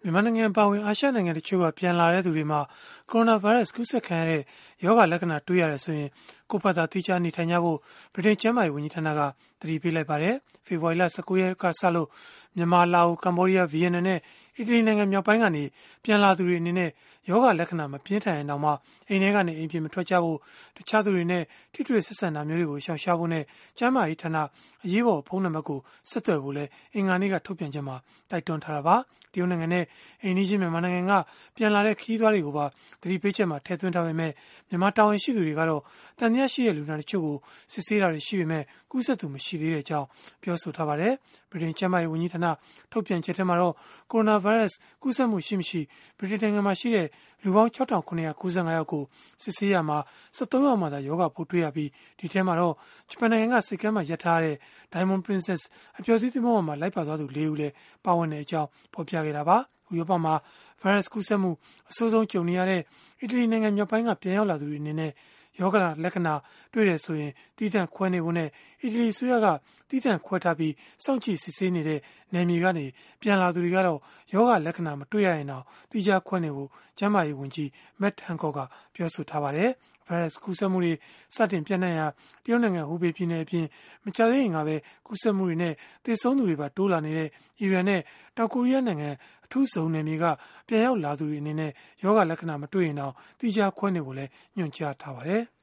မြန်မာနိုင်ငံပါဝင်အာရှနိုင်ငံတချို့ကပြန်လာတဲ့သူတွေမှာကိုရိုနာဗိုင်းရပ်စ်ကူးစက်ခံရတဲ့ရောဂါလက္ခဏာတွေ့ရတယ်ဆိုရင်ကိုယ့်ဘာသာတိကျနေထိုင်ကြဖို့ဗြိတိန်ကျန်းမာရေးဝန်ကြီးဌာနကသတိပေးလိုက်ပါတယ်။ဖေဖော်ဝါရီလ19ရက်ကစလို့မြန်မာလာအိုကမ္ဘောဒီးယားဗီယက်နမ်နဲ့အီတလီနိုင်ငံမြောက်ပိုင်းကနေပြန်လာသူတွေအနေနဲ့ယောဂလက္ခဏာမပြင်းထန်ရင်တောင်မှအိမ်ထဲကနေအိမ်ပြင်မထွက်ကြဖို့တခြားသူတွေနဲ့ထိတွေ့ဆက်ဆံတာမျိုးတွေကိုရှောင်ရှားဖို့နဲ့ကျန်းမာရေးဌာနအရေးပေါ်ဖုန်းနံပါတ်ကိုဆက်သွယ်ဖို့လည်းအင်္ဂါနေ့ကထုတ်ပြန်ချက်မှာတိုက်တွန်းထားတာပါ။တရုတ်နိုင်ငံနဲ့အိမ်နီးချင်းမြန်မာနိုင်ငံကပြန်လာတဲ့ခရီးသွားတွေကိုပါသတိပေးချက်မှာထည့်သွင်းထားပေမဲ့မြန်မာတာဝန်ရှိသူတွေကတော့တန်တရားရှိတဲ့လူနာတချို့ကိုစစ်ဆေးတာတွေရှိပေမဲ့ကူးစက်သူမရှိသေးတဲ့အကြောင်းပြောဆိုထားပါတယ်။ဗြိတိန်ကျန်းမာရေးဝန်ကြီးဌာနထုတ်ပြန်ချက်ထဲမှာတော့ကိုရိုနာဗိုင်းရပ်စ်ကူးစက်မှုရှိမရှိဗြိတိန်နိုင်ငံမှာရှိတဲ့လူပေါင်း6995ယောက်ကိုစစ်ဆေးရမှာ73ယောက်မှသာယောဂပိုးတွေ့ရပြီးဒီထဲမှာတော့ဂျပန်နိုင်ငံကစိတ်ကမ်းမှာရပ်ထားတဲ့ Diamond Princess အပျော်စီးသင်္ဘောပေါ်မှာလိုက်ပါသွားသူ4ဦးလည်းပါဝင်တဲ့အကြောင်းဖော်ပြခဲ့တာပါ။ဥရောပမှာဗိုင်းရပ်စ်ကူးစက်မှုအဆိုးဆုံးကြုံနေရတဲ့အီတလီနိုင်ငံမြောက်ပိုင်းကပြန်ရောက်လာသူတွေအနေနဲ့ယောဂလက္ခဏာတွေ့တယ်ဆိုရင်တီးသန့်ခွဲနေဖို့နဲ့အီတလီအစိုးရကတီးသန့်ခွဲထားပြီးစောင့်ကြည့်စစ်ဆေးနေတဲ့နယ်မြေကနေပြန်လာသူတွေကတော့ယောဂလက္ခဏာမတွေ့ရရင်တော့တီးခြားခွဲနေဖို့ကျန်းမာရေးဝန်ကြီး Matt Hancock ကပြောဆိုထားပါတယ်။ဗိုင်းရပ်စ်ကူးစက်မှုတွေစတင်ပြန့်နှံ့ရာတရုတ်နိုင်ငံဟူဘေပြည်နယ်အပြင်မကြာသေးခင်ကပဲကူးစက်မှုတွေနဲ့သေဆုံးသူတွေပါတိုးလာနေတဲ့အီရန်နဲ့တောင်ကိုရီးယားနိုင်ငံအထူးဇုံနယ်မြေကပြန်ရောက်လာသူတွေအနေနဲ့ယောဂလက္ခဏာမတွေ့ရင်တော့တိကျခွဲနေဖို့လည်းညွှန်ကြားထားပါတယ်။